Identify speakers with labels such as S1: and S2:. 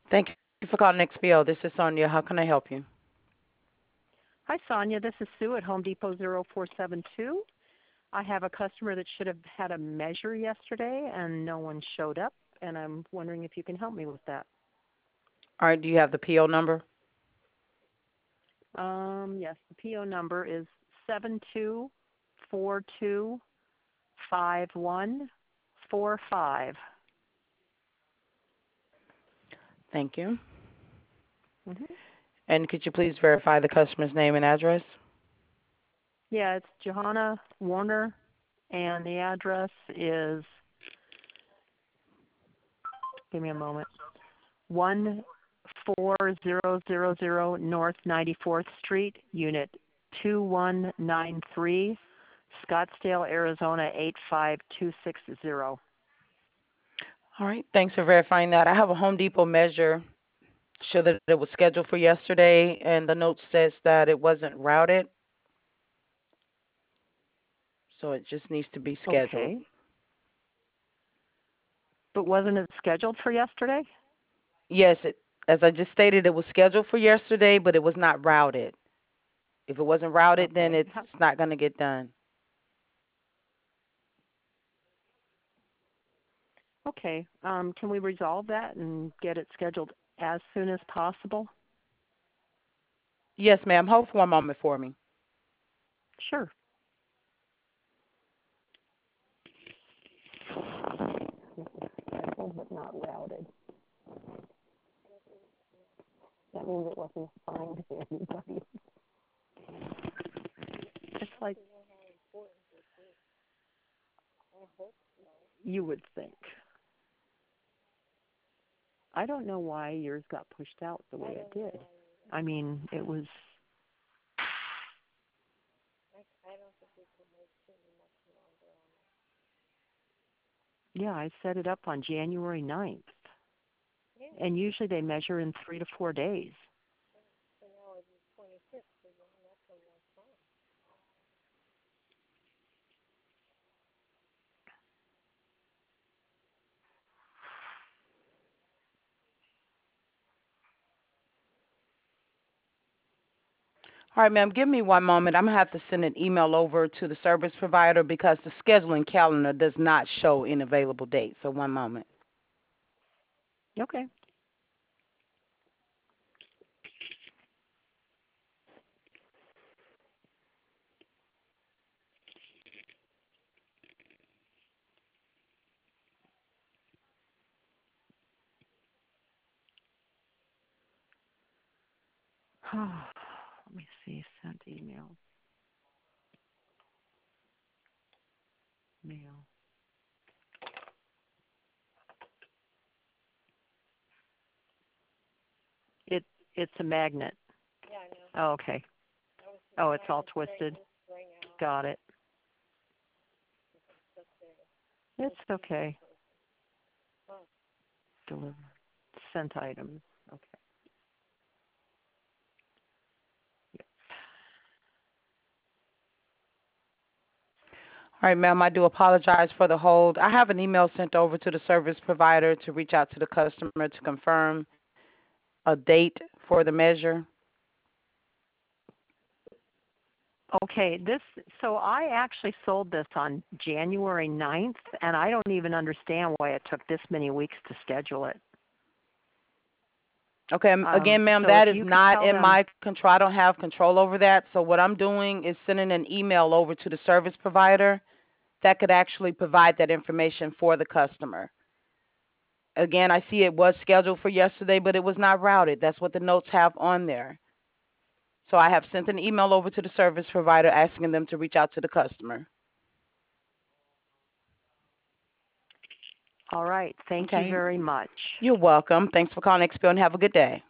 S1: Thank you for calling XPO. This is Sonia. How can I help you?
S2: Hi, Sonia. This is Sue at Home Depot 0472. I have a customer that should have had a measure yesterday, and no one showed up, and I'm wondering if you can help me with that.
S1: All right, do you have the PO number?
S2: Yes, the PO number is 72425145.
S1: Thank you.
S2: Mm-hmm.
S1: And could you please verify the customer's name and address?
S2: Yeah, it's Johanna Warner, and the address is, give me a moment, 14000 North 94th Street, Unit 2193, Scottsdale, Arizona 85260.
S1: All right, thanks for verifying that. I have a Home Depot measure show that it was scheduled for yesterday, and the note says that it wasn't routed, so it just needs to be scheduled.
S2: Okay. But wasn't it scheduled for yesterday?
S1: Yes, as I just stated, it was scheduled for yesterday, but it was not routed. If it wasn't routed, then
S2: Okay.
S1: it's not going to get done.
S2: Okay. Can we resolve that and get it scheduled as soon as possible?
S1: Yes, ma'am. Hold for one moment for me.
S2: Sure. Scheduled but not routed. That means it wasn't assigned to anybody. It's like you would think. I don't know why yours got pushed out the way it did. I mean, it was. Yeah, I set it up on January 9th. And usually they measure in 3 to 4 days.
S1: All right, ma'am, give me one moment. I'm going to have to send an email over to the service provider because the scheduling calendar does not show any available dates. So one moment.
S2: Okay. Let me see. Sent email. Mail. It it's a magnet. Oh, okay. Oh, it's all twisted. Got it. It's okay. Deliver. Sent items. Okay.
S1: All right, ma'am, I do apologize for the hold. I have an email sent over to the service provider to reach out to the customer to confirm a date for the measure.
S2: Okay, so I actually sold this on January 9th, and I don't even understand why it took this many weeks to schedule it.
S1: Okay, again, ma'am,
S2: So if
S1: that is
S2: you could
S1: not
S2: tell
S1: in
S2: them,
S1: my control. I don't have control over that. So what I'm doing is sending an email over to the service provider that could actually provide that information for the customer. Again, I see it was scheduled for yesterday, but it was not routed. That's what the notes have on there. So I have sent an email over to the service provider asking them to reach out to the customer.
S2: all right, thank you
S1: Okay.
S2: very much.
S1: You're welcome. Thanks for calling XPO and have a good day.